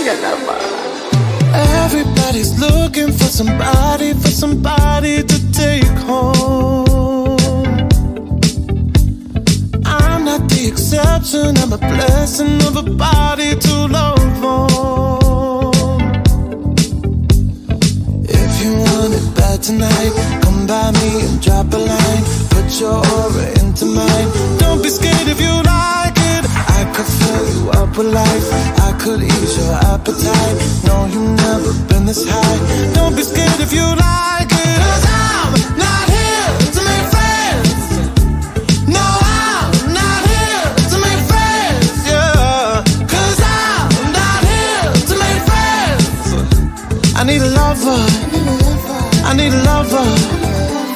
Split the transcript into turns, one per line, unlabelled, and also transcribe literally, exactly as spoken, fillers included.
Everybody's looking for somebody, for somebody to take home. I'm not the exception, I'm a blessing of a body to love on. If you want it bad tonight, come by me and drop a line. Put your aura into mine. Don't be scared if you like it. I could fill you up with life, I could ease your appetite. No, you've never been this high. Don't be scared if you like